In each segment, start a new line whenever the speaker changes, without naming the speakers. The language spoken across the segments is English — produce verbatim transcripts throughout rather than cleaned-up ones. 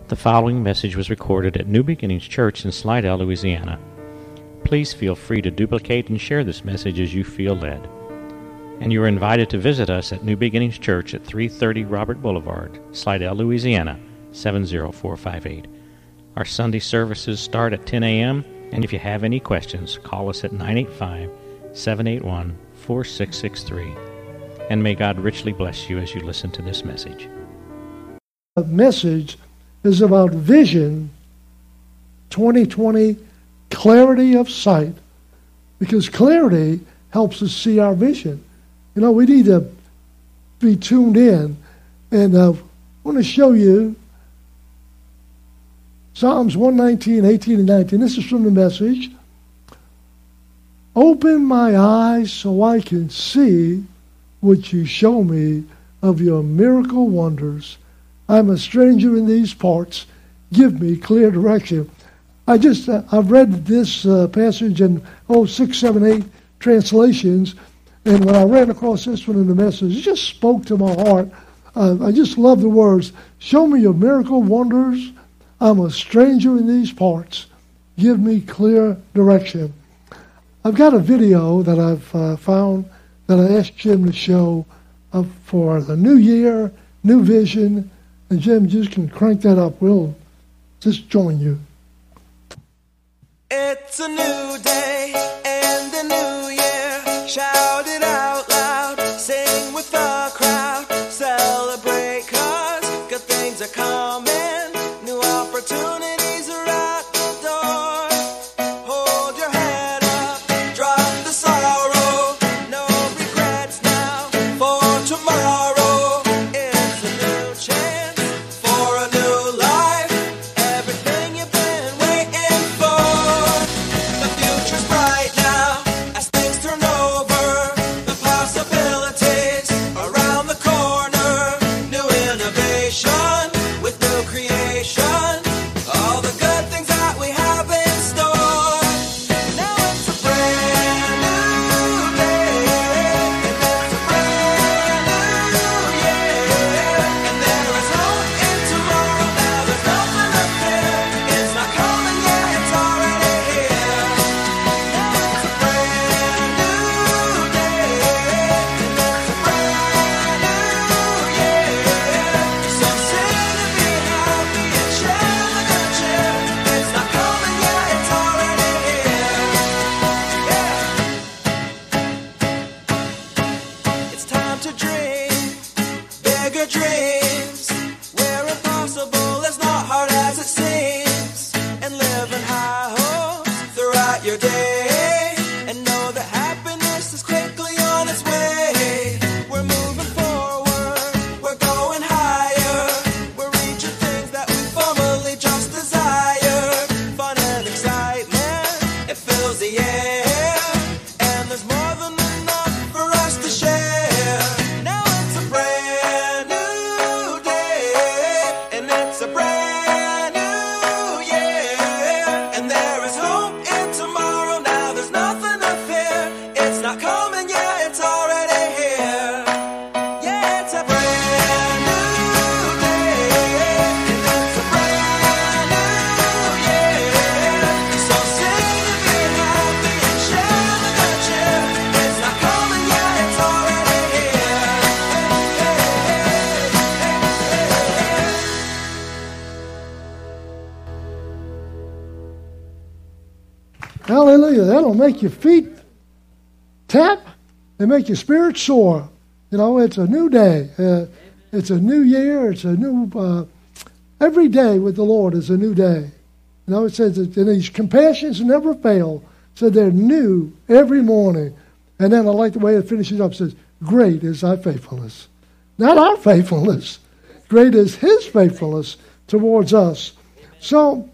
The following message was recorded at New Beginnings Church in Slidell, Louisiana. Please feel free to duplicate and share this message as you feel led. And you are invited to visit us at New Beginnings Church at three thirty Robert Boulevard, Slidell, Louisiana, seven zero four five eight. Our Sunday services start at ten a.m., and if you have any questions, call us at nine eight five, seven eight one, four six six three. And may God richly bless you as you listen to this message.
The message is about vision twenty twenty, clarity of sight, because clarity helps us see our vision. You know, we need to be tuned in, and uh, I want to show you Psalms one nineteen, eighteen, and nineteen. This is from the Message. Open my eyes so I can see what you show me of your miracle wonders. I'm a stranger in these parts. Give me clear direction. I just, uh, I've read this uh, passage in, oh, six, seven, eight translations, and when I ran across this one in the Message, it just spoke to my heart. Uh, I just love the words, show me your miracle wonders. I'm a stranger in these parts. Give me clear direction. I've got a video that I've uh, found that I asked Jim to show uh, for the new year, new vision. And Jim, just can crank that up. We'll just join you.
It's a new day and a new year. Shout it out loud. Sing with the crowd. Celebrate 'cause good things are coming. New opportunities are at the door. Hold your head up. Drop the sorrow. No regrets now for tomorrow.
Hallelujah. That'll make your feet tap and make your spirit soar. You know, it's a new day. Uh, it's a new year. It's a new, uh, every day with the Lord is a new day. You know, it says that His compassions never fail. So they're new every morning. And then I like the way it finishes up. It says, great is thy faithfulness. Not our faithfulness. Great is His faithfulness towards us. So,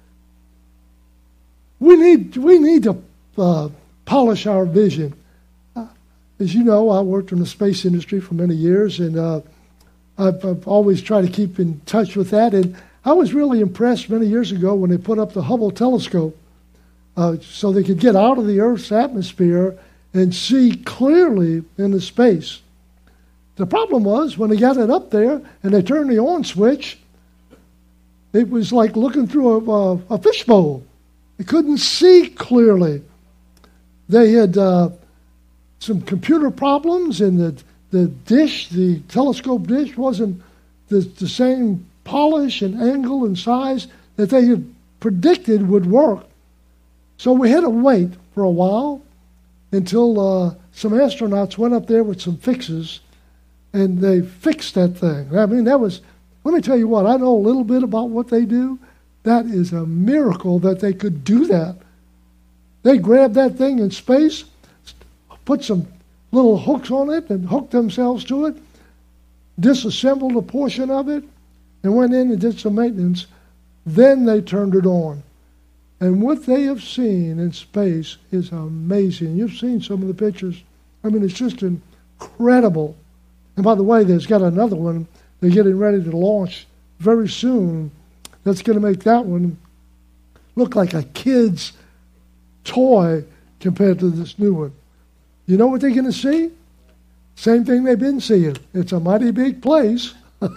We need we need to uh, polish our vision. Uh, as you know, I worked in the space industry for many years, and uh, I've, I've always tried to keep in touch with that. And I was really impressed many years ago when they put up the Hubble telescope uh, so they could get out of the Earth's atmosphere and see clearly into space. The problem was when they got it up there and they turned the on switch, it was like looking through a, a, a fishbowl. They couldn't see clearly. They had uh, some computer problems, and the the dish, the telescope dish, wasn't the, the same polish and angle and size that they had predicted would work. So we had to wait for a while until uh, some astronauts went up there with some fixes, and they fixed that thing. I mean, that was, let me tell you what, I know a little bit about what they do. That is a miracle that they could do that. They grabbed that thing in space, put some little hooks on it and hooked themselves to it, disassembled a portion of it, and went in and did some maintenance. Then they turned it on. And what they have seen in space is amazing. You've seen some of the pictures. I mean, it's just incredible. And by the way, there's got another one they're getting ready to launch very soon that's going to make that one look like a kid's toy compared to this new one. You know what they're going to see? Same thing they've been seeing. It's a mighty big place.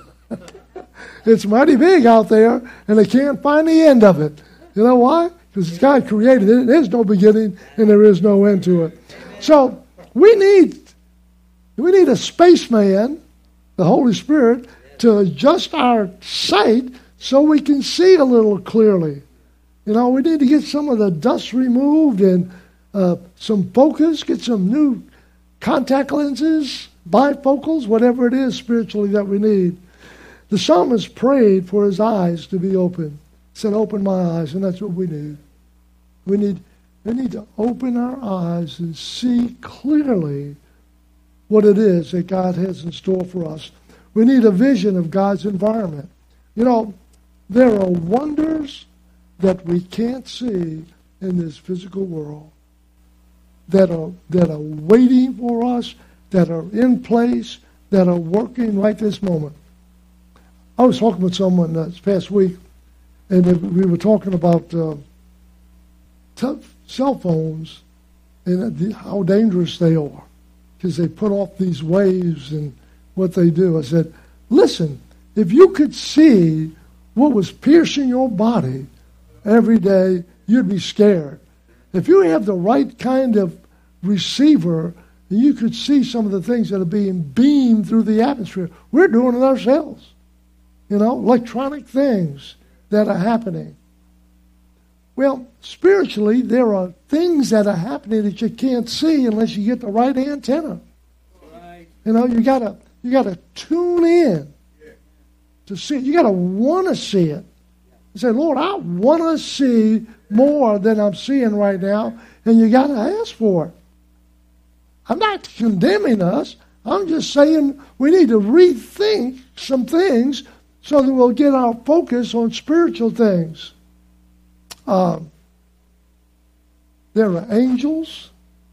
It's mighty big out there, and they can't find the end of it. You know why? Because God created it. There's no beginning, and there is no end to it. So we need we need a spaceman, the Holy Spirit, to adjust our sight so we can see a little clearly. You know, we need to get some of the dust removed and uh, some focus, get some new contact lenses, bifocals, whatever it is spiritually that we need. The psalmist prayed for his eyes to be open. He said, open my eyes, and that's what we need. We need, we need to open our eyes and see clearly what it is that God has in store for us. We need a vision of God's environment. You know, there are wonders that we can't see in this physical world that are that are waiting for us, that are in place, that are working right this moment. I was talking with someone uh, this past week, and we were talking about uh, t- cell phones and the, how dangerous they are because they put off these waves and what they do. I said, listen, if you could see what was piercing your body every day, you'd be scared. If you have the right kind of receiver, you could see some of the things that are being beamed through the atmosphere. We're doing it ourselves. You know, electronic things that are happening. Well, spiritually, there are things that are happening that you can't see unless you get the right antenna. Right. You know, you gotta you gotta tune in to see it. You gotta want to see it. You say, Lord, I want to see more than I'm seeing right now, and you got to ask for it. I'm not condemning us. I'm just saying we need to rethink some things so that we'll get our focus on spiritual things. Um, there are angels.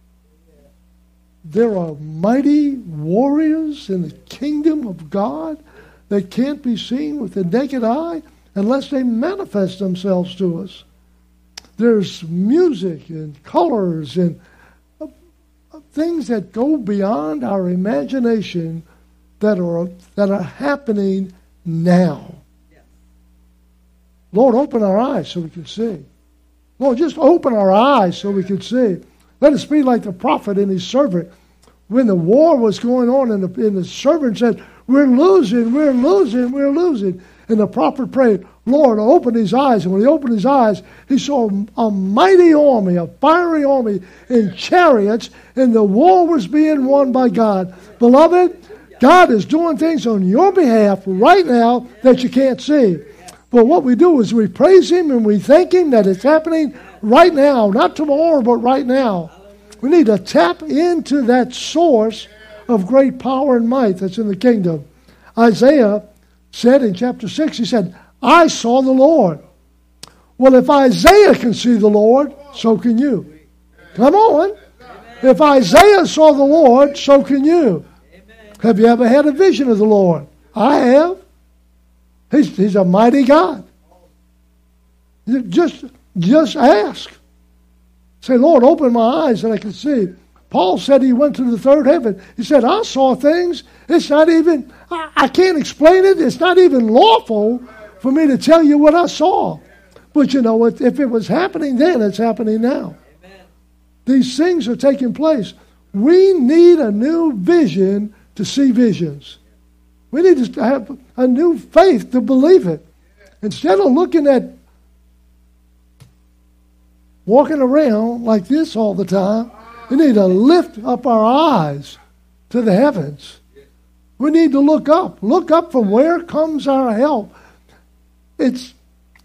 There are mighty warriors in the kingdom of God that can't be seen with the naked eye unless they manifest themselves to us. There's music and colors and uh, things that go beyond our imagination that are that are happening now. Lord, open our eyes so we can see. Lord, just open our eyes so we can see. Let us be like the prophet and his servant. When the war was going on and the, and the servant said, we're losing, we're losing, we're losing. And the prophet prayed, Lord, open his eyes. And when he opened his eyes, he saw a mighty army, a fiery army in chariots, and the war was being won by God. Beloved, God is doing things on your behalf right now that you can't see. But what we do is we praise him and we thank him that it's happening right now, not tomorrow, but right now. We need to tap into that source of great power and might that's in the kingdom. Isaiah said in chapter six, he said, I saw the Lord. Well, if Isaiah can see the Lord, so can you. Come on. If Isaiah saw the Lord, so can you. Have you ever had a vision of the Lord? I have. He's, he's a mighty God. Just, just ask. Say, Lord, open my eyes that I can see. Paul said he went to the third heaven. He said, I saw things. It's not even, I, I can't explain it. It's not even lawful for me to tell you what I saw. But you know, if it was happening then, it's happening now. Amen. These things are taking place. We need a new vision to see visions. We need to have a new faith to believe it. Instead of looking at walking around like this all the time, we need to lift up our eyes to the heavens. We need to look up. Look up from where comes our help. It's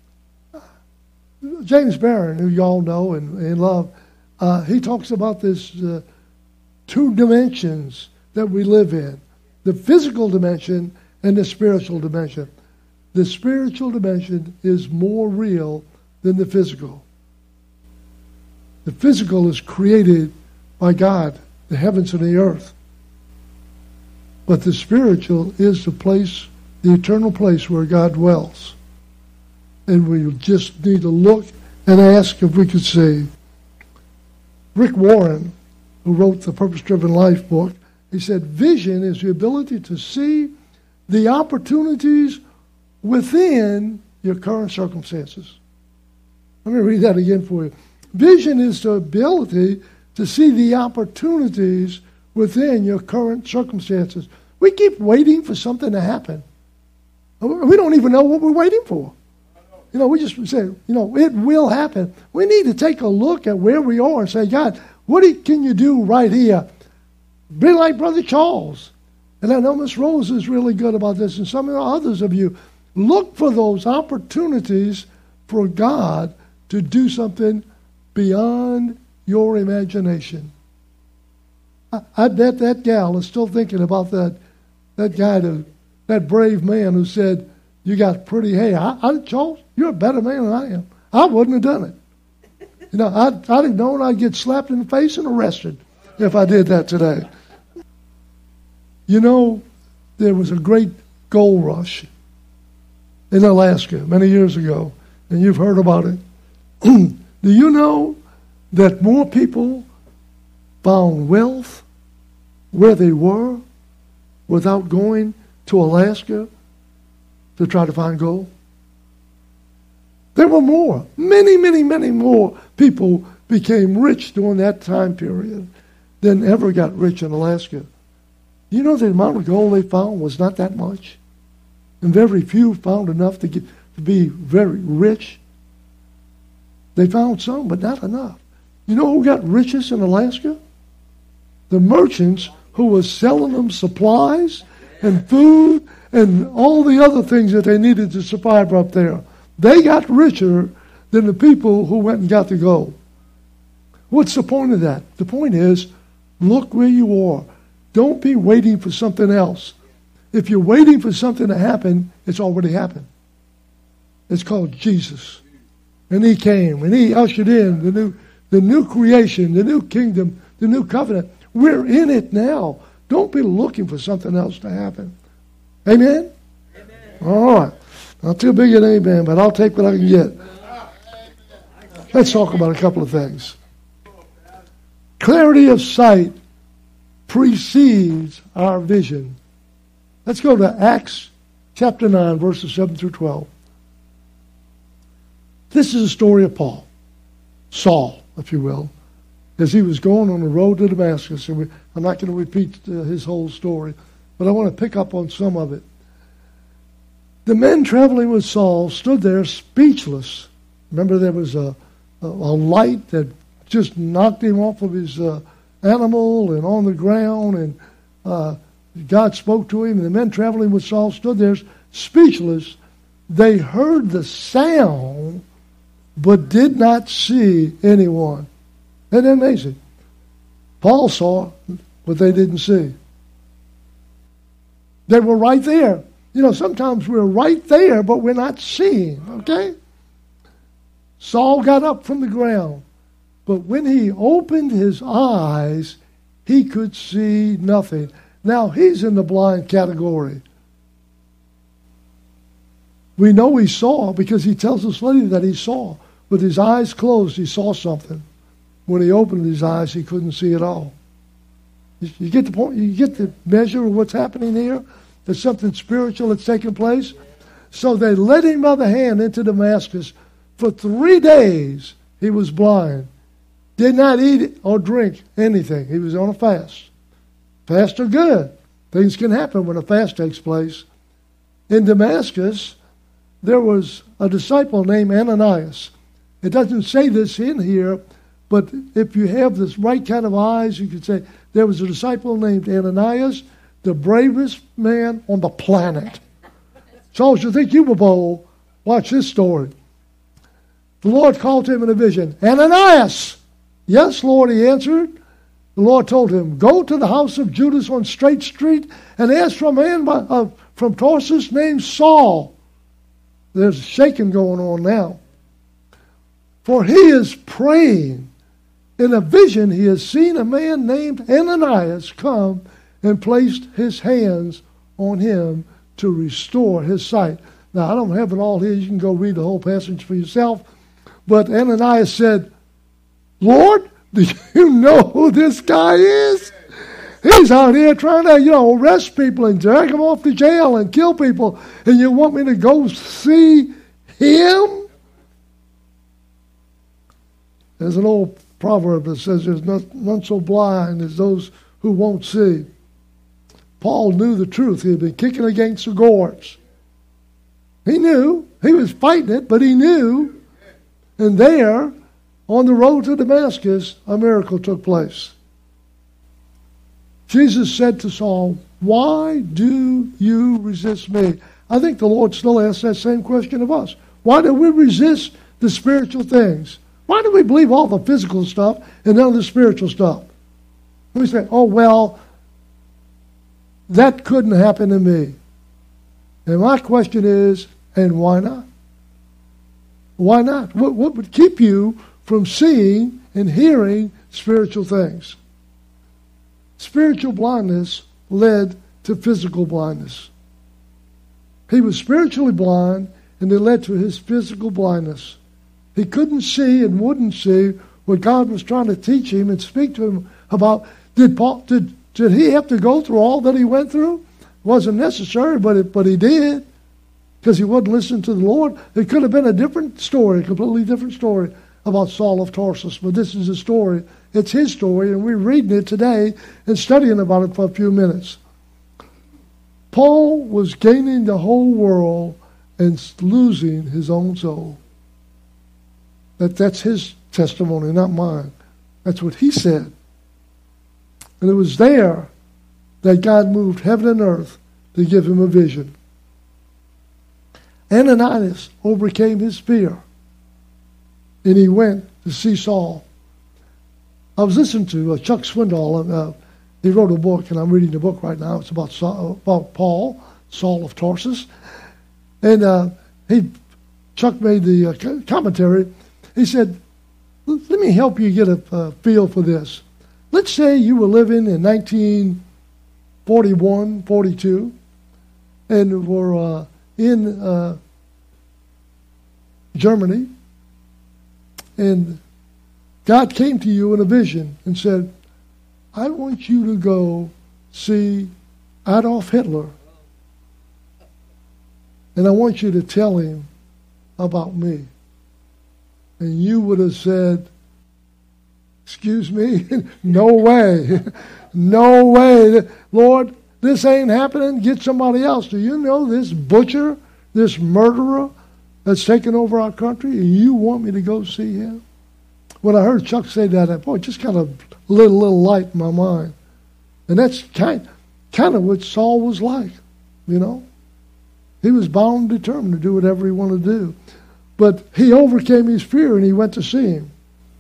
James Barron, who y'all know and, and love. Uh, he talks about this uh, two dimensions that we live in. The physical dimension and the spiritual dimension. The spiritual dimension is more real than the physical. The physical is created by God, the heavens and the earth. But the spiritual is the place, the eternal place where God dwells. And we just need to look and ask if we could see. Rick Warren, who wrote the Purpose-Driven Life book, he said, vision is the ability to see the opportunities within your current circumstances. Let me read that again for you. Vision is the ability to see the opportunities within your current circumstances. We keep waiting for something to happen. We don't even know what we're waiting for. You know, we just say, you know, it will happen. We need to take a look at where we are and say, God, what can you do right here? Be like Brother Charles. And I know Miss Rose is really good about this, and some of the others of you. Look for those opportunities for God to do something beyond your imagination. I, I bet that gal is still thinking about that that guy, to, that brave man who said, you got pretty hair. I, I, Charles, you're a better man than I am. I wouldn't have done it. You know, I'd, I'd have known I'd get slapped in the face and arrested if I did that today. You know, there was a great gold rush in Alaska many years ago, and you've heard about it. Do you know that more people found wealth where they were without going to Alaska to try to find gold? There were more. Many, many, many more people became rich during that time period than ever got rich in Alaska. You know the amount of gold they found was not that much. And very few found enough to get to be very rich. They found some, but not enough. You know who got richest in Alaska? The merchants who were selling them supplies and food and all the other things that they needed to survive up there. They got richer than the people who went and got the gold. What's the point of that? The point is, look where you are. Don't be waiting for something else. If you're waiting for something to happen, it's already happened. It's called Jesus. And he came, and he ushered in the new, the new creation, the new kingdom, the new covenant. We're in it now. Don't be looking for something else to happen. Amen? Amen. All right. Not too big an amen, but I'll take what I can get. Let's talk about a couple of things. Clarity of sight precedes our vision. Let's go to Acts chapter nine, verses seven through twelve. This is a story of Paul, Saul, if you will, as he was going on the road to Damascus. And we, I'm not going to repeat uh, his whole story, but I want to pick up on some of it. The men traveling with Saul stood there speechless. Remember, there was a, a, a light that just knocked him off of his uh, animal and on the ground, and uh, God spoke to him, and the men traveling with Saul stood there speechless. They heard the sound, but did not see anyone. Isn't that amazing? Paul saw, but they didn't see. They were right there. You know, sometimes we're right there, but we're not seeing, okay? Saul got up from the ground, but when he opened his eyes, he could see nothing. Now, he's in the blind category. We know he saw because he tells us later that he saw. With his eyes closed, he saw something. When he opened his eyes, he couldn't see at all. You get the point? You get the measure of what's happening here? There's something spiritual that's taking place. So they led him by the hand into Damascus. For three days he was blind. Did not eat or drink anything. He was on a fast. Fasts are good. Things can happen when a fast takes place. In Damascus, there was a disciple named Ananias. It doesn't say this in here, but if you have this right kind of eyes, you could say there was a disciple named Ananias, the bravest man on the planet. So if you think you were bold, watch this story. The Lord called him in a vision, Ananias! Yes, Lord, he answered. The Lord told him, go to the house of Judas on Straight Street and ask for a man by, uh, from Tarsus named Saul. There's shaking going on now. For he is praying. In a vision, he has seen a man named Ananias come and placed his hands on him to restore his sight. Now, I don't have it all here. You can go read the whole passage for yourself. But Ananias said, Lord, do you know who this guy is? He's out here trying to, you know, arrest people and drag them off to jail and kill people. And you want me to go see him? There's an old proverb that says there's not, none so blind as those who won't see. Paul knew the truth. He had been kicking against the gourds. He knew. He was fighting it, but he knew. And there, on the road to Damascus, a miracle took place. Jesus said to Saul, why do you resist me? I think the Lord still asks that same question of us. Why do we resist the spiritual things? Why do we believe all the physical stuff and none of the spiritual stuff? We say, oh, well, that couldn't happen to me. And my question is, and why not? Why not? What, what would keep you from seeing and hearing spiritual things? Spiritual blindness led to physical blindness. He was spiritually blind, and it led to his physical blindness. He couldn't see and wouldn't see what God was trying to teach him and speak to him about. Did Paul? Did did he have to go through all that he went through? It wasn't necessary, but it, but he did, because he wouldn't listen to the Lord. It could have been a different story, a completely different story about Saul of Tarsus. But this is a story. It's his story, and we're reading it today and studying about it for a few minutes. Paul was gaining the whole world and losing his own soul. That, that's his testimony, not mine. That's what he said. And it was there that God moved heaven and earth to give him a vision. Ananias overcame his fear, and he went to see Saul. I was listening to uh, Chuck Swindoll, and uh, he wrote a book, and I'm reading the book right now. It's about Saul, about Paul, Saul of Tarsus. And uh, he, Chuck made the uh, commentary. He said, let me help you get a uh, feel for this. Let's say you were living in nineteen forty-one, forty-two, and were uh, in uh, Germany, and God came to you in a vision and said, I want you to go see Adolf Hitler, and I want you to tell him about me. And you would have said, excuse me, no way, no way. Lord, this ain't happening. Get somebody else. Do you know this butcher, this murderer that's taken over our country, and you want me to go see him? When I heard Chuck say that, boy, it just kind of lit a little light in my mind. And that's kind, kind of what Saul was like, you know. He was bound and determined to do whatever he wanted to do. But he overcame his fear, and he went to see him.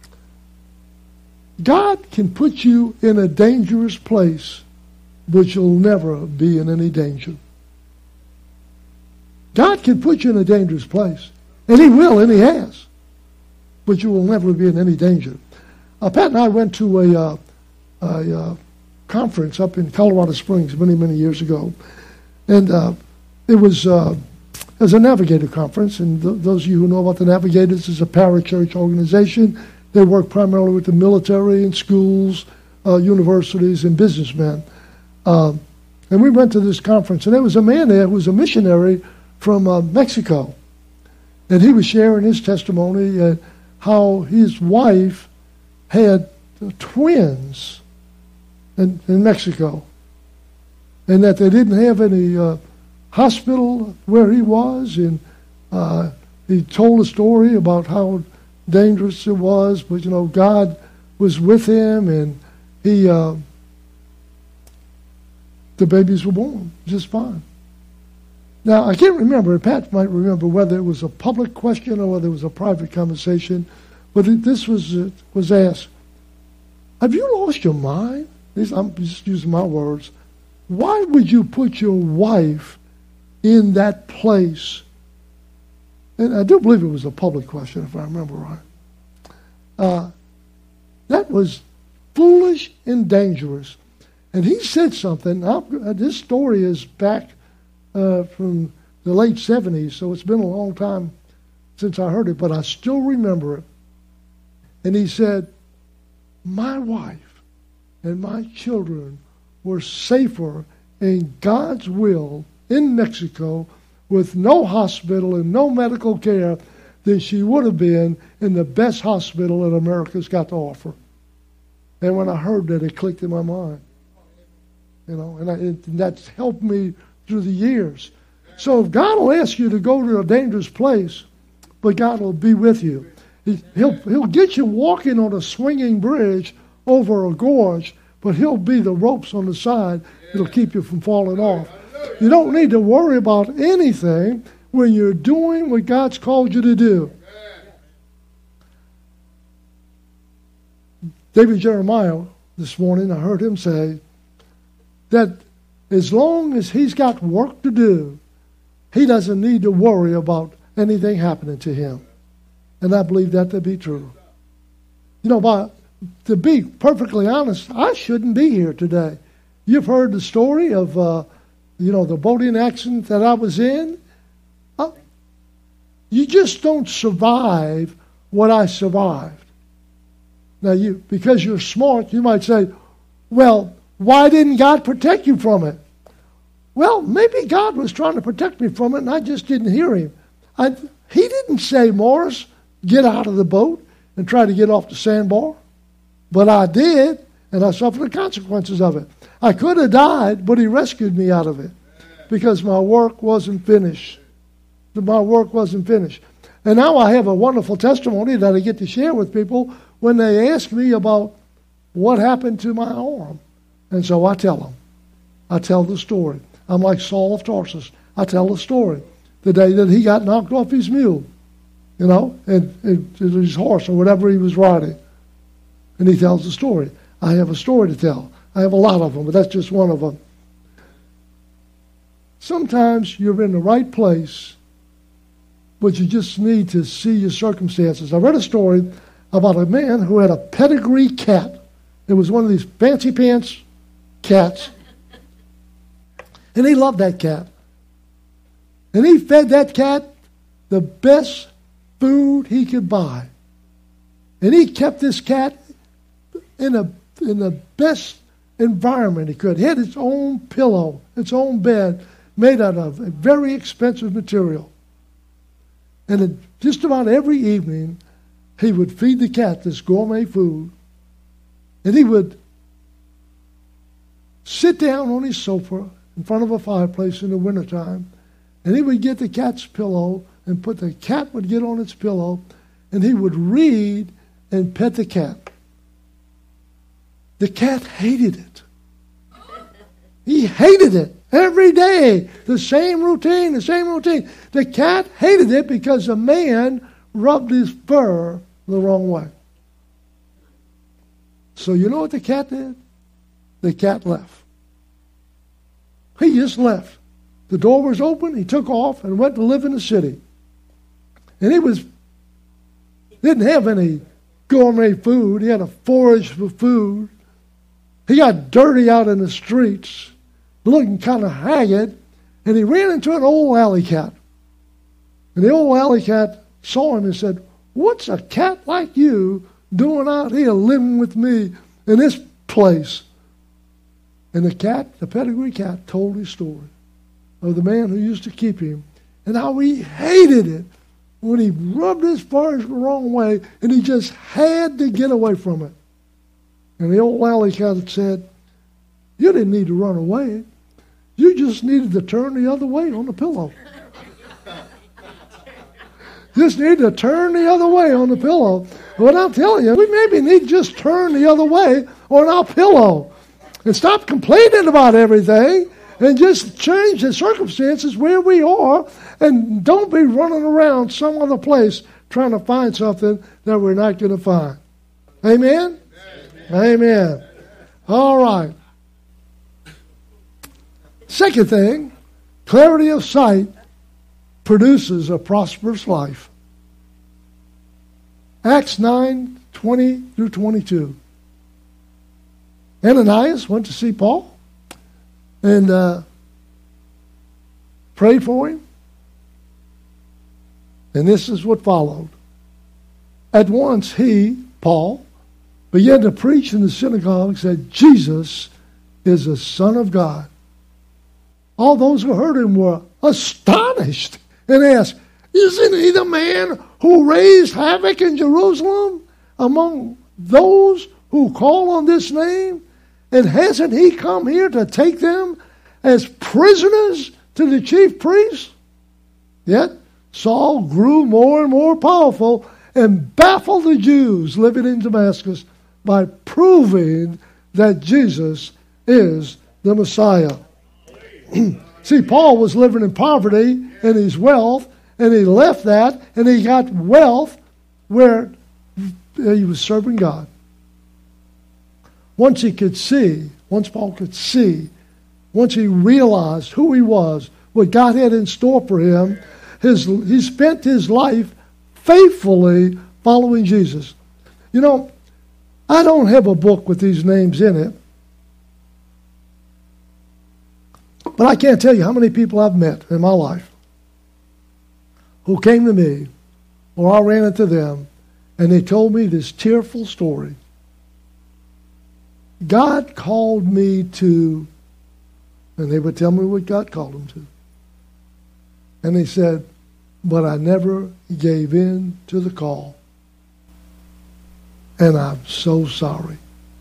God can put you in a dangerous place, but you'll never be in any danger. God can put you in a dangerous place, and he will, and he has. But you will never be in any danger. Uh, Pat and I went to a, uh, a uh, conference up in Colorado Springs many, many years ago. And uh, it was... Uh, It was a Navigator conference, and th- those of you who know about the Navigators, is a parachurch organization. They work primarily with the military and schools, uh, universities, and businessmen. Um, and we went to this conference, and there was a man there who was a missionary from uh, Mexico. And he was sharing his testimony uh, how his wife had twins in, in Mexico, and that they didn't have any uh, hospital where he was. And uh, he told a story about how dangerous it was, but you know, God was with him, and he uh, the babies were born just fine. Now, I can't remember, and Pat might remember, whether it was a public question or whether it was a private conversation, but it, this was uh, was asked, have you lost your mind? This, I'm just using my words. Why would you put your wife in that place? And I do believe it was a public question, if I remember right. Uh, that was foolish and dangerous. And he said something. Now, this story is back uh, from the late seventies, so it's been a long time since I heard it, but I still remember it. And he said, my wife and my children were safer in God's will in Mexico with no hospital and no medical care than she would have been in the best hospital that America's got to offer. And when I heard that, it clicked in my mind. You know, and, I, and that's helped me through the years. So if God will ask you to go to a dangerous place, but God will be with you. He, he'll, he'll get you walking on a swinging bridge over a gorge, but he'll be the ropes on the side that'll keep you from falling off. You don't need to worry about anything when you're doing what God's called you to do. David Jeremiah, this morning, I heard him say that as long as he's got work to do, he doesn't need to worry about anything happening to him. And I believe that to be true. You know, but to be perfectly honest, I shouldn't be here today. You've heard the story of, uh, you know, the boating accident that I was in. Uh, you just don't survive what I survived. Now, you because you're smart, you might say, well, why didn't God protect you from it? Well, maybe God was trying to protect me from it, and I just didn't hear him. I, he didn't say, Morris, get out of the boat and try to get off the sandbar. But I did, and I suffered the consequences of it. I could have died, but he rescued me out of it because my work wasn't finished. My work wasn't finished. And now I have a wonderful testimony that I get to share with people when they ask me about what happened to my arm. And so I tell them. I tell the story. I'm like Saul of Tarsus. I tell the story. The day that he got knocked off his mule, you know, and, and his horse or whatever he was riding. And he tells the story. I have a story to tell. I have a lot of them, but that's just one of them. Sometimes you're in the right place, but you just need to see your circumstances. I read a story about a man who had a pedigree cat. It was one of these fancy pants cats. And he loved that cat. And he fed that cat the best food he could buy. And he kept this cat in a in the best environment he could. He had its own pillow, its own bed, made out of a very expensive material. And it, just about every evening, he would feed the cat this gourmet food. And he would sit down on his sofa in front of a fireplace in the wintertime, and he would get the cat's pillow and put the cat would get on its pillow, and he would read and pet the cat. The cat hated it. He hated it every day. The same routine, the same routine. The cat hated it because the man rubbed his fur the wrong way. So you know what the cat did? The cat left. He just left. The door was open. He took off and went to live in the city. And he was didn't have any gourmet food. He had to forage for food. He got dirty out in the streets, looking kind of haggard, and he ran into an old alley cat. And the old alley cat saw him and said, "What's a cat like you doing out here living with me in this place?" And the cat, the pedigree cat, told his story of the man who used to keep him and how he hated it when he rubbed his fingers the wrong way, and he just had to get away from it. And the old alley cat said, you didn't need to run away. You just needed to turn the other way on the pillow. Just need to turn the other way on the pillow. But I'm telling you, we maybe need to just turn the other way on our pillow. And stop complaining about everything. And just change the circumstances where we are. And don't be running around some other place trying to find something that we're not going to find. Amen? Amen. Amen. All right. Second thing, clarity of sight produces a prosperous life. Acts nine, twenty through twenty-two. Ananias went to see Paul and uh, prayed for him. And this is what followed. At once he, Paul, began to preach in the synagogue, said, Jesus is the Son of God. All those who heard him were astonished and asked, isn't he the man who raised havoc in Jerusalem among those who call on this name? And hasn't he come here to take them as prisoners to the chief priests? Yet Saul grew more and more powerful and baffled the Jews living in Damascus by proving that Jesus is the Messiah. See, Paul was living in poverty and his wealth, and he left that, and he got wealth where he was serving God. Once he could see, once Paul could see, once he realized who he was, what God had in store for him, his, he spent his life faithfully following Jesus. You know, I don't have a book with these names in it, but I can't tell you how many people I've met in my life who came to me, or I ran into them, and they told me this tearful story. God called me to, and they would tell me what God called them to. And they said, but I never gave in to the call. And I'm so sorry.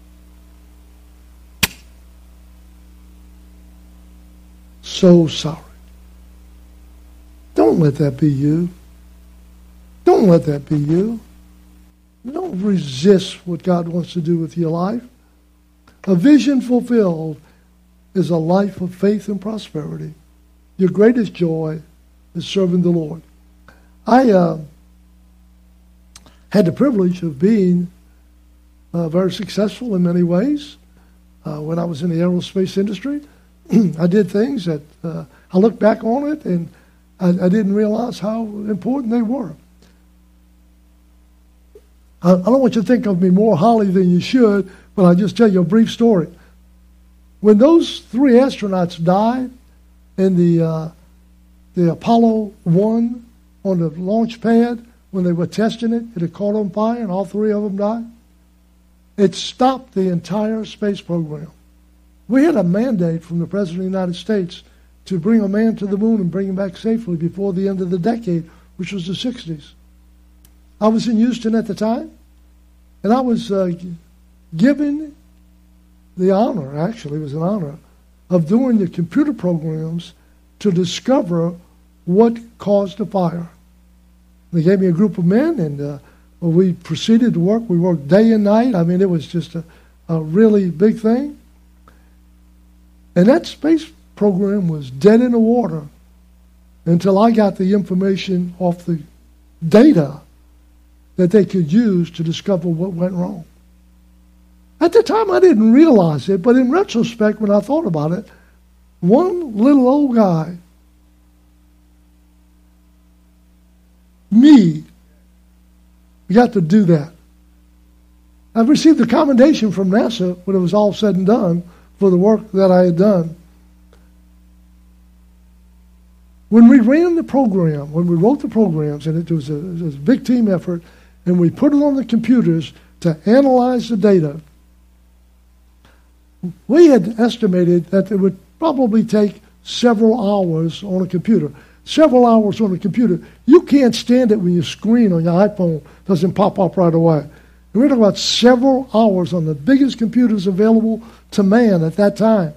So sorry. Don't let that be you. Don't let that be you. Don't resist what God wants to do with your life. A vision fulfilled is a life of faith and prosperity. Your greatest joy is serving the Lord. I uh, had the privilege of being uh, very successful in many ways uh, when I was in the aerospace industry. I did things that uh, I look back on it and I, I didn't realize how important they were. I, I don't want you to think of me more highly than you should, but I'll just tell you a brief story. When those three astronauts died in the uh, the Apollo one on the launch pad, when they were testing it, it had caught on fire and all three of them died. It stopped the entire space program. We had a mandate from the President of the United States to bring a man to the moon and bring him back safely before the end of the decade, which was the sixties. I was in Houston at the time, and I was uh, given the honor, actually it was an honor, of doing the computer programs to discover what caused the fire. They gave me a group of men, and uh, we proceeded to work. We worked day and night. I mean, it was just a, a really big thing. And that space program was dead in the water until I got the information off the data that they could use to discover what went wrong. At the time, I didn't realize it, but in retrospect, when I thought about it, one little old guy, me, got to do that. I received a commendation from NASA when it was all said and done for the work that I had done. When we ran the program, when we wrote the programs, and it was a, it was a big team effort, and we put it on the computers to analyze the data, we had estimated that it would probably take several hours on a computer. several hours on the computer. You can't stand it when your screen on your iPhone doesn't pop up right away. And we're talking about several hours on the biggest computers available to man at that time.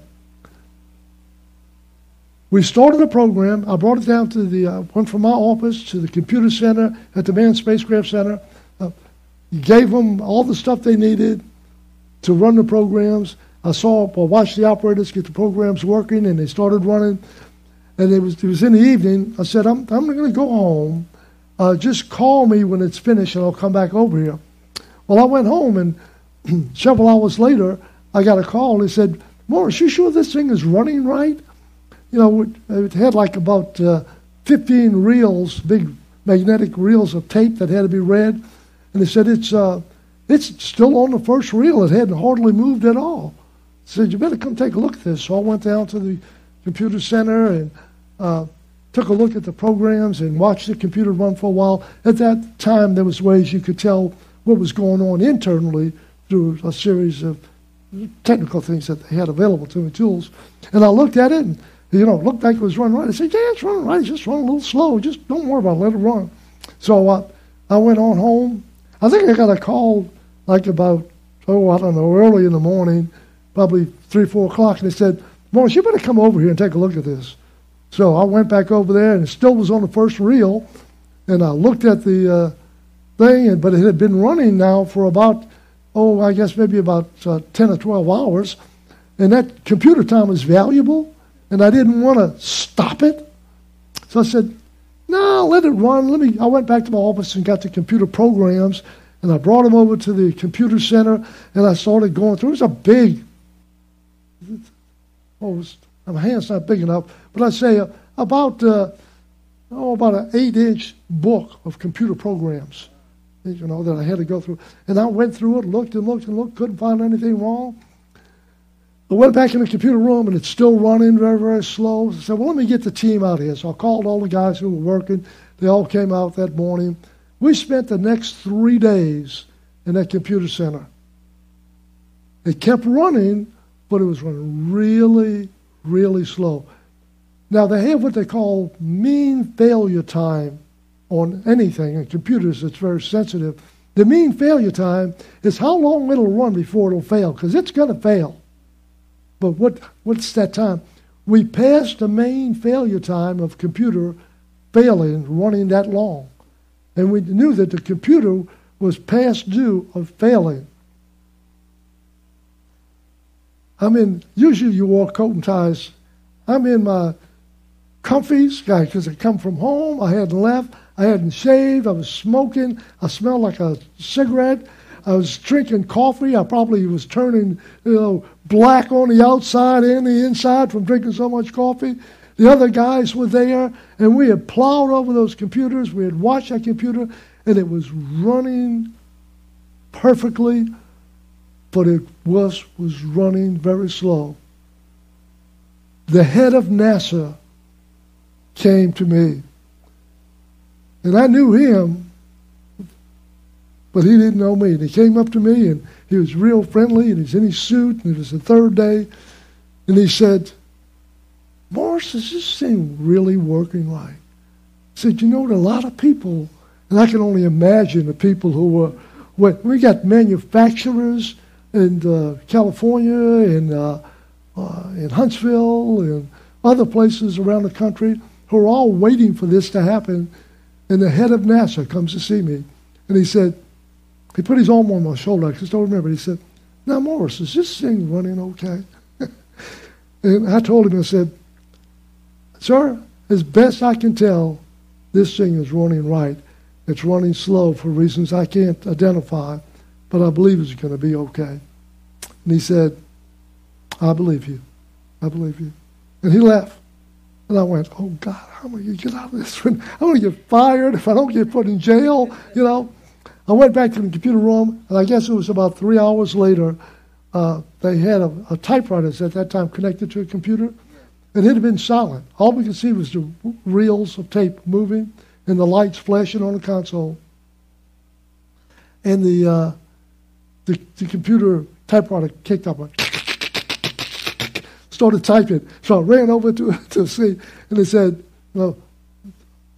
We started a program. I brought it down to the, uh, went from my office to the computer center at the Manned Spacecraft Center. Uh, gave them all the stuff they needed to run the programs. I saw, I watched the operators get the programs working, and they started running. And it was, it was in the evening. I said, I'm, I'm going to go home. Uh, just call me when it's finished, and I'll come back over here. Well, I went home, and several hours later, I got a call. They said, Morris, you sure this thing is running right? You know, it, it had like about uh, fifteen reels, big magnetic reels of tape that had to be read. And they said, it's uh, it's still on the first reel. It hadn't hardly moved at all. I said, you better come take a look at this. So I went down to the computer center and uh, took a look at the programs and watched the computer run for a while. At that time, there was ways you could tell what was going on internally through a series of technical things that they had available to me, tools. And I looked at it and, you know, it looked like it was running right. I said, yeah, it's running right. It's just running a little slow. Just don't worry about it. Let it run. So uh, I went on home. I think I got a call like about, oh, I don't know, early in the morning, probably three, four o'clock, and they said, Morris, you better come over here and take a look at this. So I went back over there, and it still was on the first reel, and I looked at the uh, thing, and, but it had been running now for about, oh, I guess maybe about uh, ten or twelve hours, and that computer time was valuable, and I didn't want to stop it. So I said, no, let it run. Let me. I went back to my office and got the computer programs, and I brought them over to the computer center, and I started going through. It was a big, oh, it was, my hand's not big enough, but I'd say uh, about, uh, oh, about an eight-inch book of computer programs, you know, that I had to go through. And I went through it, looked and looked and looked, couldn't find anything wrong. I went back in the computer room, and it's still running very, very slow. I said, well, let me get the team out here. So I called all the guys who were working. They all came out that morning. We spent the next three days in that computer center. It kept running, but it was running really, really slow. Now, they have what they call mean failure time on anything. In computers, it's very sensitive. The mean failure time is how long it'll run before it'll fail, because it's going to fail. But what what's that time? We passed the main failure time of computer failing, running that long. And we knew that the computer was past due of failing. I'm in, usually you wore coat and ties. I'm in my comfies, because I come from home. I hadn't left. I hadn't shaved. I was smoking. I smelled like a cigarette. I was drinking coffee. I probably was turning, you know, black on the outside and the inside from drinking so much coffee. The other guys were there, and we had plowed over those computers. We had watched that computer, and it was running perfectly, but it was, was running very slow. The head of NASA came to me, and I knew him, but he didn't know me. And he came up to me, and he was real friendly, and he's in his suit, and it was the third day. And he said, Morris, is this thing really working right? He said, you know, there are a lot of people, and I can only imagine the people who were, when we got manufacturers in uh, California, and uh, uh, in Huntsville, and other places around the country who are all waiting for this to happen. And the head of NASA comes to see me, and he said, he put his arm on my shoulder. I just don't remember. He said, now, Morris, is this thing running okay? And I told him, I said, sir, as best I can tell, this thing is running right. It's running slow for reasons I can't identify, but I believe it's going to be okay. And he said, I believe you. I believe you. And he left. And I went, oh, God, how am I going to get out of this? I'm going to get fired if I don't get put in jail, you know. I went back to the computer room, and I guess it was about three hours later, uh, they had a, a typewriter at that time connected to a computer, and it had been silent. All we could see was the reels of tape moving and the lights flashing on the console. And the uh, the, the computer typewriter kicked up, and started typing. So I ran over to to see, and they said, "No,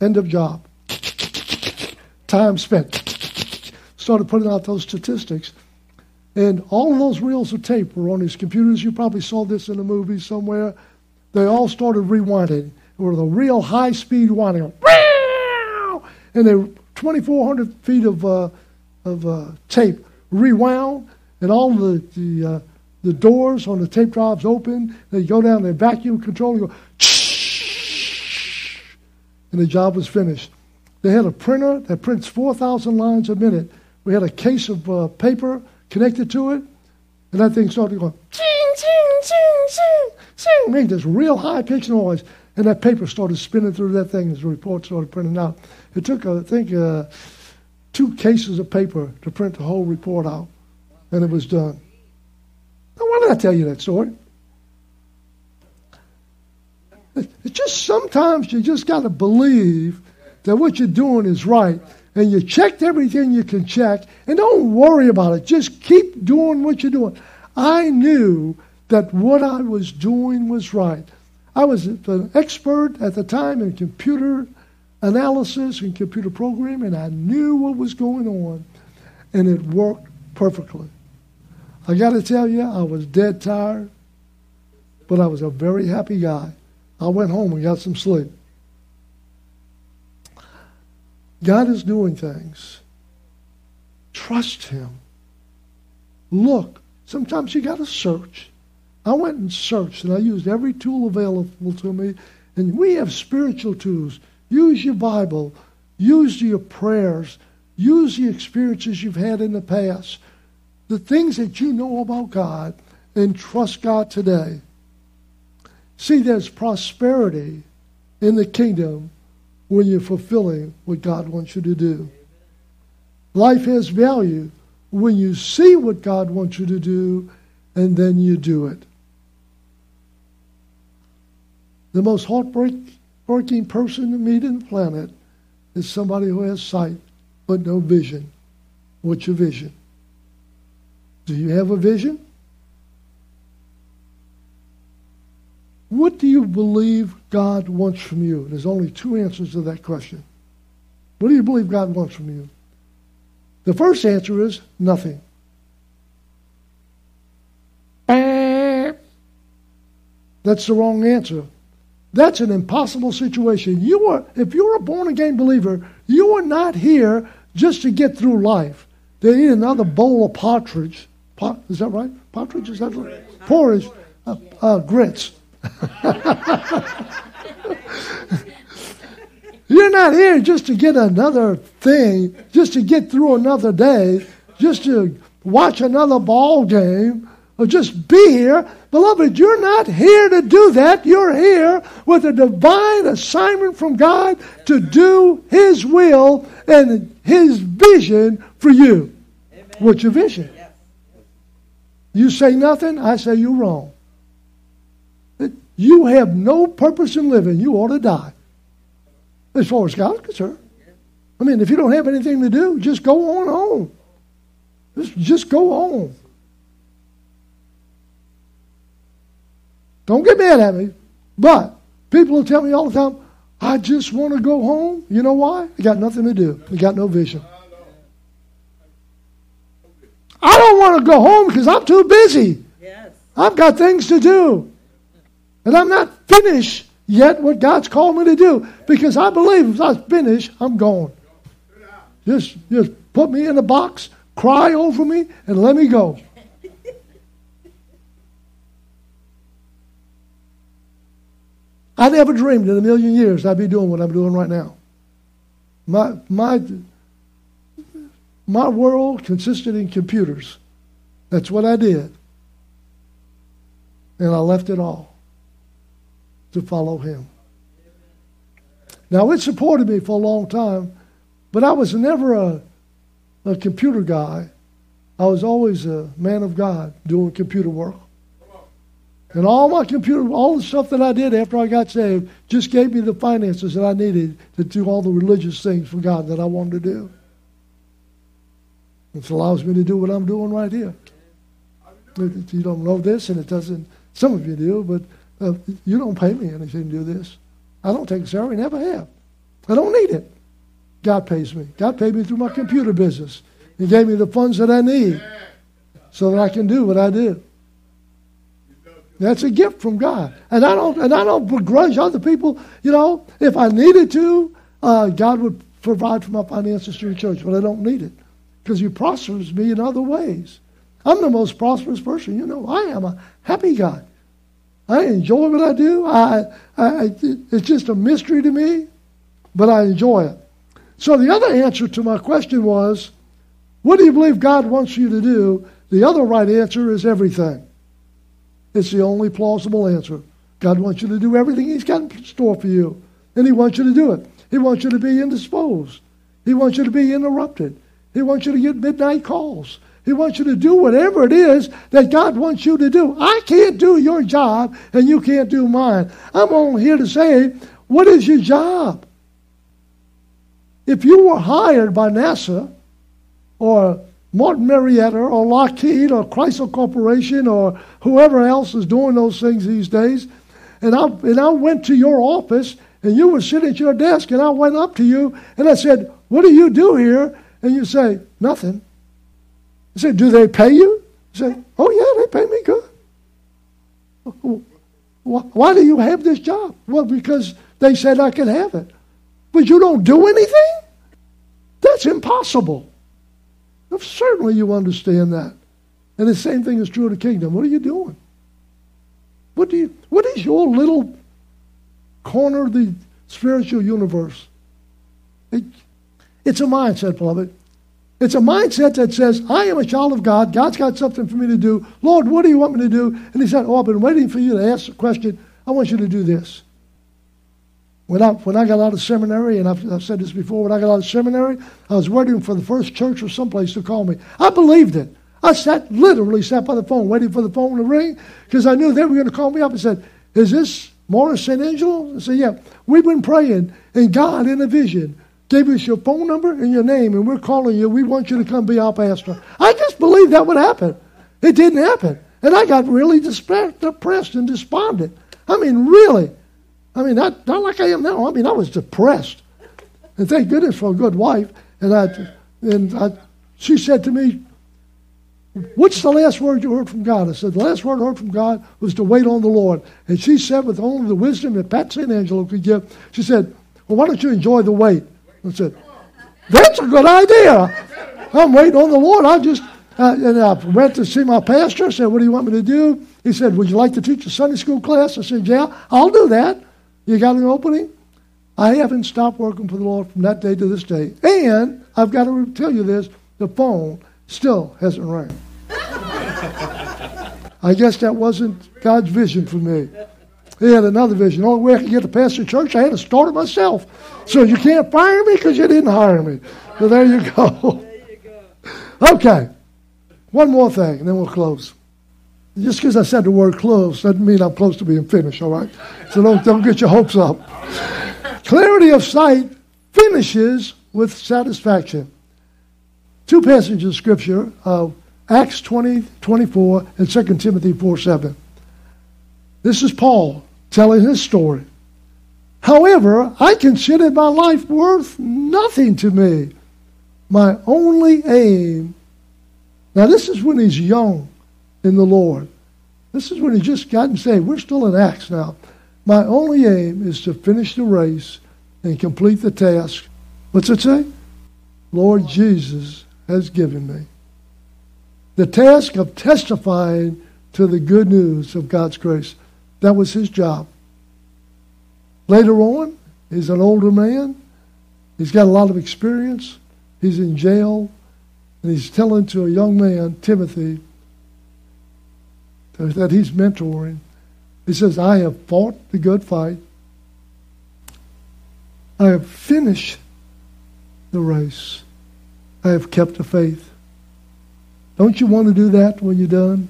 End of job. Time spent. Started putting out those statistics. And all of those reels of tape were on his computers. You probably saw this in a movie somewhere. They all started rewinding. It was a real high-speed winding. And they twenty-four hundred feet of uh, of uh, tape rewound, and all the the, uh, the doors on the tape drives open. They go down, they vacuum control, and go, and the job was finished. They had a printer that prints four thousand lines a minute. We had a case of uh, paper connected to it, and that thing started going, ching, ching, ching, ching, ching, made this real high-pitched noise, and that paper started spinning through that thing as the report started printing out. It took, uh, I think, uh, two cases of paper to print the whole report out, and it was done. Now, why did I tell you that story? It's just sometimes you just got to believe that what you're doing is right, and you checked everything you can check, and don't worry about it. Just keep doing what you're doing. I knew that what I was doing was right. I was an expert at the time in computer analysis and computer programming, and I knew what was going on, and it worked perfectly. I got to tell you, I was dead tired, but I was a very happy guy. I went home and got some sleep. God is doing things. Trust Him. Look. Sometimes you got to search. I went and searched, and I used every tool available to me. And we have spiritual tools. Use your Bible. Use your prayers. Use the experiences you've had in the past. The things that you know about God, and trust God today. See, there's prosperity in the kingdom when you're fulfilling what God wants you to do. Life has value when you see what God wants you to do, and then you do it. The most heartbreaking person to meet on the planet is somebody who has sight but no vision. What's your vision? Do you have a vision? What do you believe God wants from you? There's only two answers to that question. What do you believe God wants from you? The first answer is nothing. That's the wrong answer. That's an impossible situation. You are, if you're a born-again believer, you are not here just to get through life. They eat another bowl of partridge. Pot, is that right? Partridge, is that right? Porridge. Uh, uh, grits. You're not here just to get another thing, just to get through another day, just to watch another ball game, or just be here. Beloved, you're not here to do that. You're here with a divine assignment from God to do His will and His vision for you. Amen. What's your vision? Yes. You say nothing, I say you're wrong. You have no purpose in living. You ought to die. As far as God is concerned. I mean, if you don't have anything to do, just go on home. Just, just go home. Don't get mad at me. But people will tell me all the time, I just want to go home. You know why? I got nothing to do. I got no vision. I don't want to go home because I'm too busy. Yes. I've got things to do. And I'm not finished yet what God's called me to do. Because I believe if I finish, I'm gone. Just, just put me in a box, cry over me, and let me go. I never dreamed in a million years I'd be doing what I'm doing right now. My, my, my world consisted in computers. That's what I did. And I left it all to follow Him. Now, it supported me for a long time, but I was never a, a computer guy. I was always a man of God doing computer work. And all my computer, all the stuff that I did after I got saved just gave me the finances that I needed to do all the religious things for God that I wanted to do. It allows me to do what I'm doing right here. You don't know this, and it doesn't, some of you do, but uh, you don't pay me anything to do this. I don't take a salary, never have. I don't need it. God pays me. God paid me through my computer business. He gave me the funds that I need so that I can do what I do. That's a gift from God. And I don't and I don't begrudge other people. You know, if I needed to, uh, God would provide for my finances through the church, but I don't need it because He prospers me in other ways. I'm the most prosperous person. You know, I am a happy guy. I enjoy what I do. I, I, it's just a mystery to me, but I enjoy it. So the other answer to my question was, what do you believe God wants you to do? The other right answer is everything. It's the only plausible answer. God wants you to do everything He's got in store for you, and He wants you to do it. He wants you to be indisposed. He wants you to be interrupted. He wants you to get midnight calls. He wants you to do whatever it is that God wants you to do. I can't do your job, and you can't do mine. I'm only here to say, what is your job? If you were hired by NASA or Martin Marietta or Lockheed or Chrysler Corporation or whoever else is doing those things these days, and I, and I went to your office and you were sitting at your desk and I went up to you and I said, what do you do here? And you say, nothing. I said, do they pay you? I said, oh yeah, they pay me good. Why do you have this job? Well, because they said I could have it. But you don't do anything? That's impossible. Well, certainly you understand that. And the same thing is true of the kingdom. What are you doing? What do you? What is your little corner of the spiritual universe? It, it's a mindset, beloved. It's a mindset that says, I am a child of God. God's got something for me to do. Lord, what do you want me to do? And He said, oh, I've been waiting for you to ask the question. I want you to do this. When I, when I got out of seminary, and I've, I've said this before, when I got out of seminary, I was waiting for the first church or someplace to call me. I believed it. I sat, literally sat by the phone, waiting for the phone to ring, because I knew they were going to call me up and said, is this Morris Saint Angelo? I said, yeah. We've been praying, and God, in a vision, gave us your phone number and your name, and we're calling you. We want you to come be our pastor. I just believed that would happen. It didn't happen. And I got really depressed and despondent. I mean, really. I mean, not, not like I am now. I mean, I was depressed. And thank goodness for a good wife. And I, and I, she said to me, what's the last word you heard from God? I said, the last word I heard from God was to wait on the Lord. And she said, with only the wisdom that Pat Saint Angelo could give, she said, well, why don't you enjoy the wait? I said, that's a good idea. I'm waiting on the Lord. I just, uh, and I went to see my pastor. I said, what do you want me to do? He said, would you like to teach a Sunday school class? I said, yeah, I'll do that. You got an opening? I haven't stopped working for the Lord from that day to this day. And I've got to tell you this, the phone still hasn't rang. I guess that wasn't God's vision for me. He had another vision. The only way I could get to pastor church, I had to start it myself. So you can't fire me because you didn't hire me. So there you go. Okay. One more thing, and then we'll close. Just because I said the word close doesn't mean I'm close to being finished, all right? So don't, don't get your hopes up. Clarity of sight finishes with satisfaction. Two passages of Scripture, uh, Acts twenty, twenty-four, and Second Timothy four, seven. This is Paul telling his story. However, I consider my life worth nothing to me. My only aim, now this is when he's young in the Lord. This is when he just gotten saved. We're still in Acts now. My only aim is to finish the race and complete the task. What's it say? Lord Jesus has given me. The task of testifying to the good news of God's grace. That was his job. Later on, he's an older man. He's got a lot of experience. He's in jail. And he's telling to a young man, Timothy, that he's mentoring. He says, I have fought the good fight. I have finished the race. I have kept the faith. Don't you want to do that when you're done?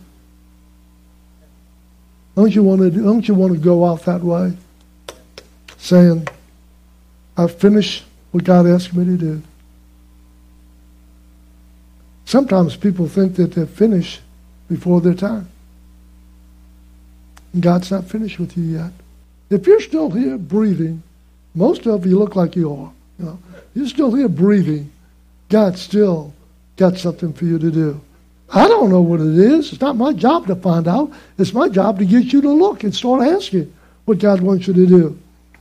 Don't you want to do, don't you want to go out that way? Saying, I've finished what God asked me to do. Sometimes people think that they're finished before their time. And God's not finished with you yet. If you're still here breathing Most of you look like you are. You know, you're still here breathing. God still got something for you to do. I don't know what it is. It's not my job to find out. It's my job to get you to look and start asking what God wants you to do.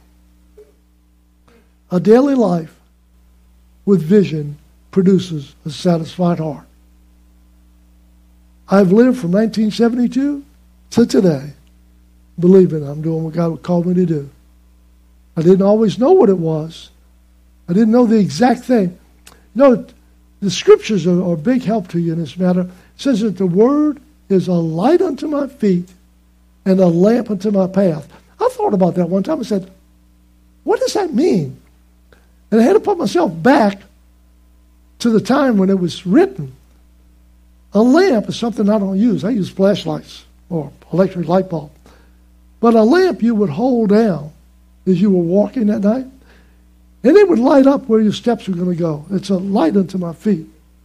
A daily life with vision produces a satisfied heart. I've lived from nineteen seventy-two to today, believing I'm doing what God called me to do. I didn't always know what it was. I didn't know the exact thing. You know, the scriptures are, are a big help to you in this matter. It says that the word is a light unto my feet and a lamp unto my path. I thought about that one time. I said, what does that mean? And I had to put myself back to the time when it was written. A lamp is something I don't use. I use flashlights or electric light bulb. But a lamp you would hold down as you were walking that night, and it would light up where your steps were going to go. It's a light unto my feet.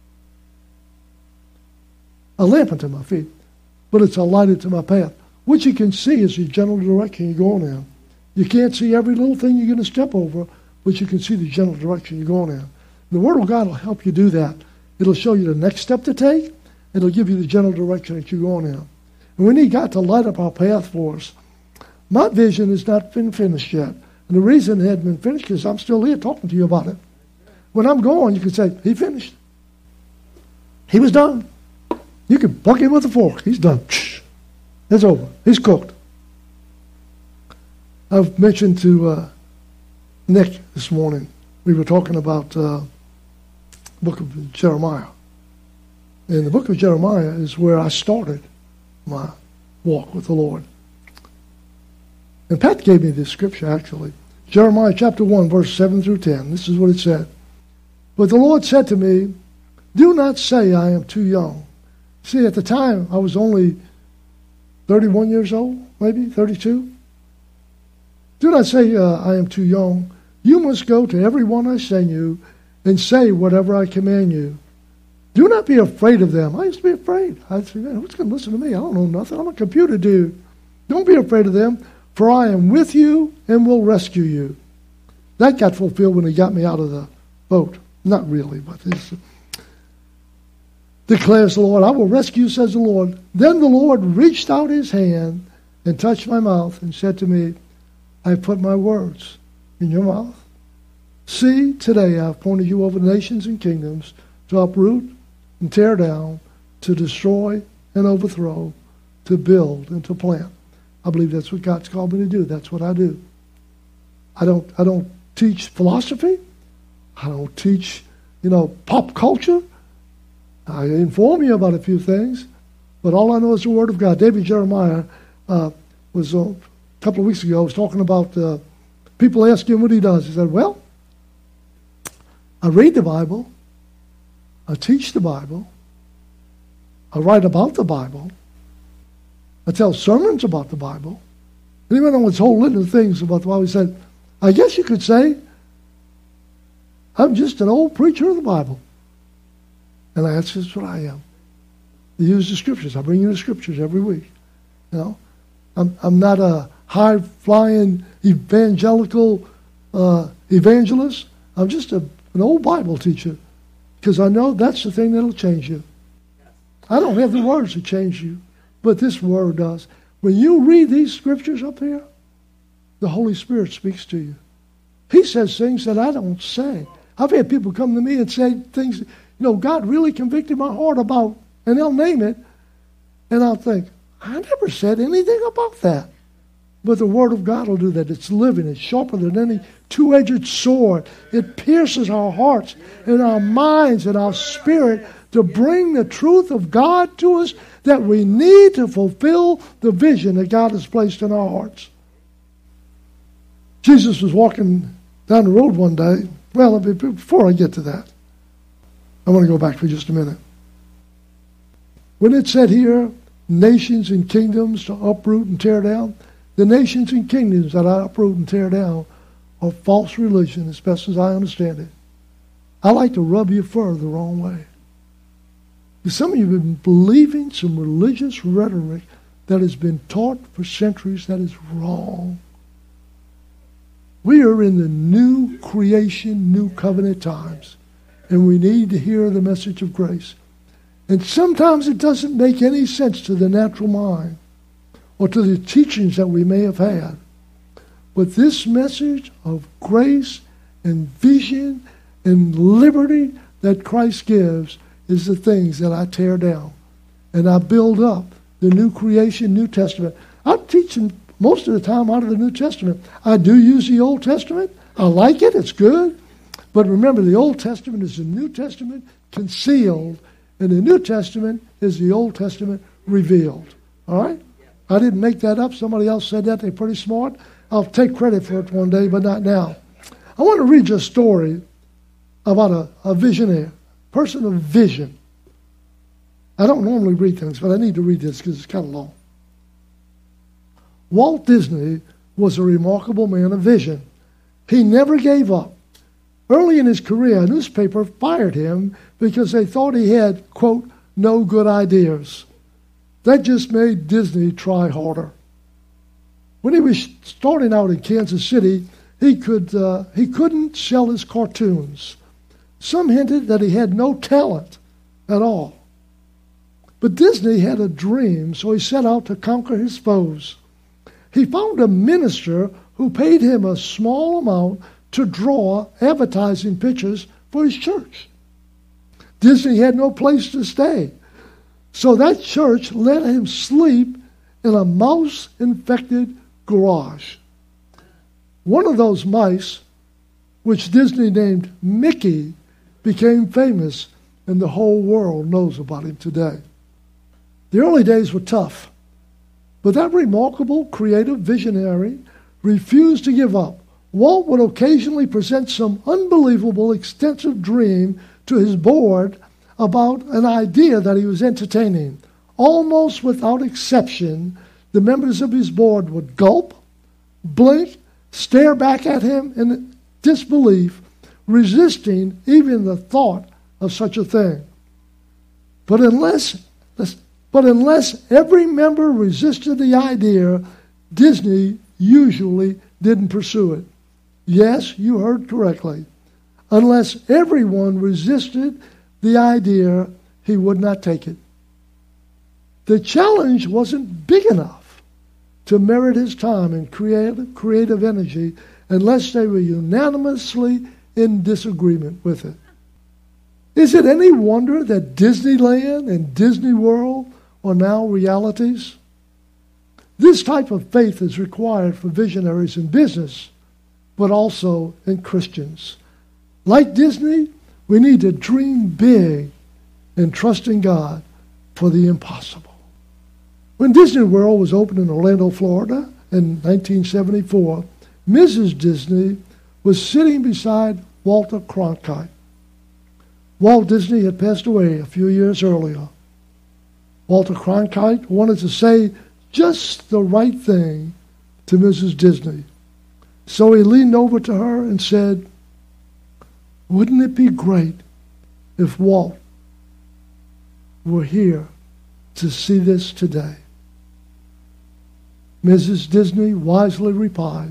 A lamp unto my feet. But it's a light unto my path. What you can see is the general direction you're going in. You can't see every little thing you're going to step over, but you can see the general direction you're going in. The Word of God will help you do that. It'll show you the next step to take. It'll give you the general direction that you're going in. And we need God to light up our path for us. My vision has not been finished yet. And the reason it hadn't been finished is I'm still here talking to you about it. When I'm going, you can say, he finished. He was done. You can buck him with a fork. He's done. It's over. He's cooked. I've mentioned to uh, Nick this morning, we were talking about uh, the book of Jeremiah. And the book of Jeremiah is where I started my walk with the Lord. And Pat gave me this scripture, actually. Jeremiah chapter one, verse seven through ten. This is what it said. But the Lord said to me, do not say I am too young. See, at the time, I was only thirty-one years old, maybe, thirty-two. Do not say uh, I am too young. You must go to everyone I send you and say whatever I command you. Do not be afraid of them. I used to be afraid. I'd say, man, who's going to listen to me? I don't know nothing. I'm a computer dude. Don't be afraid of them, for I am with you and will rescue you. That got fulfilled when he got me out of the boat. Not really, but it's, declares the Lord, I will rescue you, says the Lord. Then the Lord reached out his hand and touched my mouth and said to me, I have put my words in your mouth. See, today I have appointed you over nations and kingdoms to uproot and tear down, to destroy and overthrow, to build and to plant. I believe that's what God's called me to do. That's what I do. I don't I don't teach philosophy. I don't teach, you know, pop culture. I inform you about a few things, but all I know is the Word of God. David Jeremiah uh, was uh, a couple of weeks ago, was talking about uh, people asking him what he does. He said, well, I read the Bible, I teach the Bible, I write about the Bible, I tell sermons about the Bible. And he went on with this whole litany of things about the Bible. He said, I guess you could say, I'm just an old preacher of the Bible. And that's just what I am. I use the scriptures. I bring you the scriptures every week. You know, I'm I'm not a high-flying evangelical uh, evangelist. I'm just a, an old Bible teacher, because I know that's the thing that'll change you. I don't have the words to change you, but this word does. When you read these scriptures up here, the Holy Spirit speaks to you. He says things that I don't say. I've had people come to me and say things, you know, God really convicted my heart about, and they'll name it, and I'll think, I never said anything about that. But the Word of God will do that. It's living. It's sharper than any two-edged sword. It pierces our hearts and our minds and our spirit to bring the truth of God to us that we need to fulfill the vision that God has placed in our hearts. Jesus was walking down the road one day. Well, before I get to that, I want to go back for just a minute. When it said here, nations and kingdoms to uproot and tear down, the nations and kingdoms that I uproot and tear down are false religion, as best as I understand it. I like to rub you further the wrong way. Because some of you have been believing some religious rhetoric that has been taught for centuries that is wrong. We are in the new creation, new covenant times, and we need to hear the message of grace. And sometimes it doesn't make any sense to the natural mind or to the teachings that we may have had. But this message of grace and vision and liberty that Christ gives is the things that I tear down. And I build up the new creation, New Testament. I'm teaching most of the time out of the New Testament. I do use the Old Testament. I like it. It's good. But remember, the Old Testament is the New Testament concealed, and the New Testament is the Old Testament revealed. All right? I didn't make that up. Somebody else said that. They're pretty smart. I'll take credit for it one day, but not now. I want to read you a story about a, a visionary, person of vision. I don't normally read things, but I need to read this because it's kind of long. Walt Disney was a remarkable man of vision. He never gave up. Early in his career, a newspaper fired him because they thought he had, quote, no good ideas. That just made Disney try harder. When he was starting out in Kansas City, he could uh, he couldn't sell his cartoons. Some hinted that he had no talent at all. But Disney had a dream, so he set out to conquer his foes. He found a minister who paid him a small amount to draw advertising pictures for his church. Disney had no place to stay, so that church let him sleep in a mouse-infected garage. One of those mice, which Disney named Mickey, became famous, and the whole world knows about him today. The early days were tough, but that remarkable creative visionary refused to give up. Walt would occasionally present some unbelievable extensive dream to his board about an idea that he was entertaining. Almost without exception, the members of his board would gulp, blink, stare back at him in disbelief, resisting even the thought of such a thing. But unless, but unless every member resisted the idea, Disney usually didn't pursue it. Yes, you heard correctly. Unless everyone resisted the idea, he would not take it. The challenge wasn't big enough to merit his time and creative, creative energy unless they were unanimously in disagreement with it. Is it any wonder that Disneyland and Disney World are now realities? This type of faith is required for visionaries in business, but also in Christians. Like Disney, we need to dream big and trust in God for the impossible. When Disney World was opened in Orlando, Florida in nineteen seventy-four, Missus Disney was sitting beside Walter Cronkite. Walt Disney had passed away a few years earlier. Walter Cronkite wanted to say just the right thing to Missus Disney. So he leaned over to her and said, "Wouldn't it be great if Walt were here to see this today?" Missus Disney wisely replied,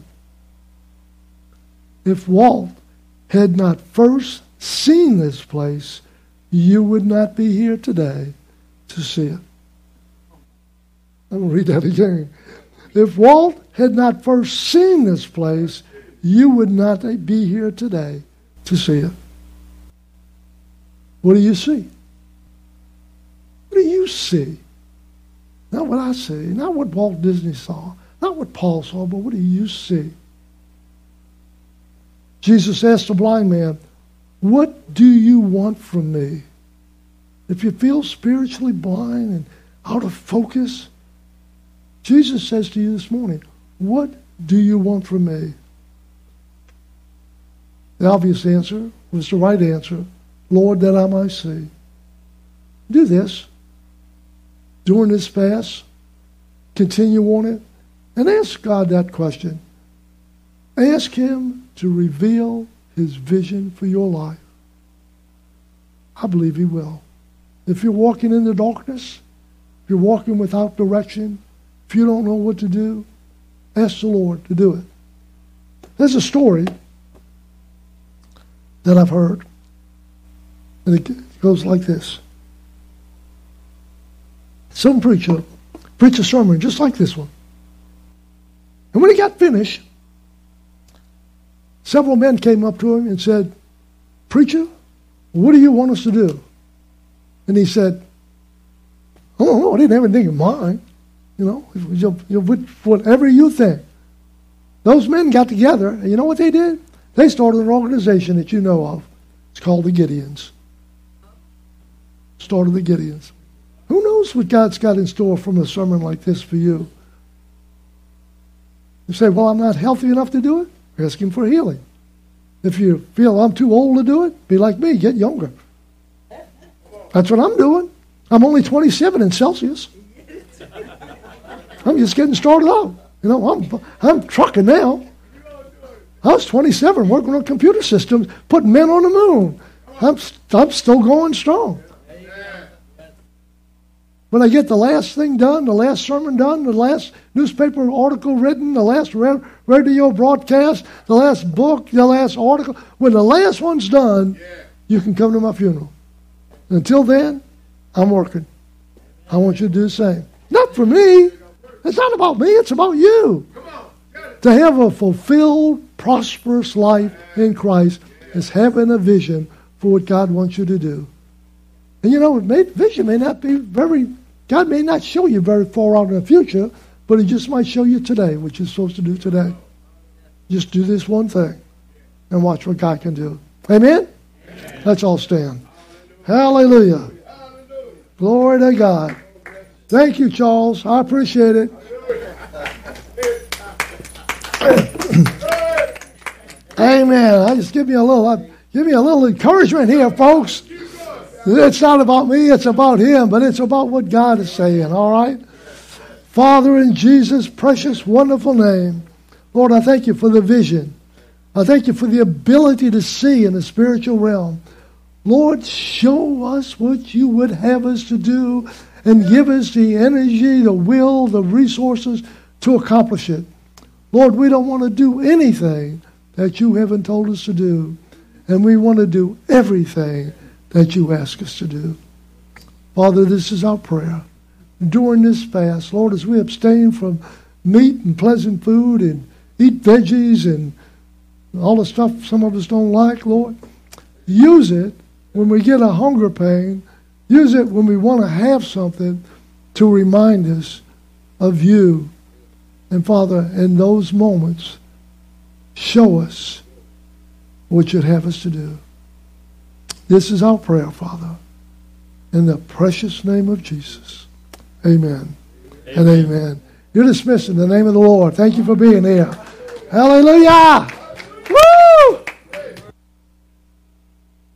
"If Walt had not first seen this place, you would not be here today to see it." I'm going to read that again. If Walt had not first seen this place, you would not be here today to see it. What do you see? What do you see? Not what I see, not what Walt Disney saw, not what Paul saw, but what do you see? Jesus asked the blind man, "What do you want from me?" If you feel spiritually blind and out of focus, Jesus says to you this morning, "What do you want from me?" The obvious answer was the right answer. "Lord, that I might see." Do this. During this fast, continue on it, and ask God that question. Ask Him to reveal His vision for your life. I believe He will. If you're walking in the darkness, if you're walking without direction, if you don't know what to do, ask the Lord to do it. There's a story that I've heard, and it goes like this. Some preacher preached a sermon just like this one. And when he got finished, several men came up to him and said, "Preacher, what do you want us to do?" And he said, "I don't know, I didn't have anything in mind. You know, you, you, whatever you think." Those men got together, and you know what they did? They started an organization that you know of. It's called the Gideons. Started the Gideons. Who knows what God's got in store from a sermon like this for you? You say, "Well, I'm not healthy enough to do it." Ask him for healing. If you feel I'm too old to do it, be like me, get younger. That's what I'm doing. I'm only twenty-seven in Celsius. I'm just getting started out. You know, I'm I'm trucking now. I was twenty-seven working on computer systems, putting men on the moon. I'm I'm still going strong. When I get the last thing done, the last sermon done, the last newspaper article written, the last radio broadcast, the last book, the last article, when the last one's done, you can come to my funeral. Until then, I'm working. I want you to do the same. Not for me. It's not about me. It's about you. To have a fulfilled, prosperous life in Christ is having a vision for what God wants you to do. And you know, vision may not be very, God may not show you very far out in the future, but he just might show you today what you're supposed to do today. Just do this one thing and watch what God can do. Amen? Amen. Let's all stand. Hallelujah. Hallelujah. Glory to God. Thank you, Charles. I appreciate it. Amen. I just give me a little, uh, give me a little encouragement here, folks. It's not about me, it's about him, but it's about what God is saying, all right? Father, in Jesus' precious, wonderful name, Lord, I thank you for the vision. I thank you for the ability to see in the spiritual realm. Lord, show us what you would have us to do and give us the energy, the will, the resources to accomplish it. Lord, we don't want to do anything that you haven't told us to do, and we want to do everything that you ask us to do. Father, this is our prayer. During this fast, Lord, as we abstain from meat and pleasant food and eat veggies and all the stuff some of us don't like, Lord, use it when we get a hunger pain. Use it when we want to have something to remind us of you. And Father, in those moments, show us what you'd have us to do. This is our prayer, Father, in the precious name of Jesus. Amen, amen. And amen. You're dismissed in the name of the Lord. Thank you for being here. Hallelujah. Woo!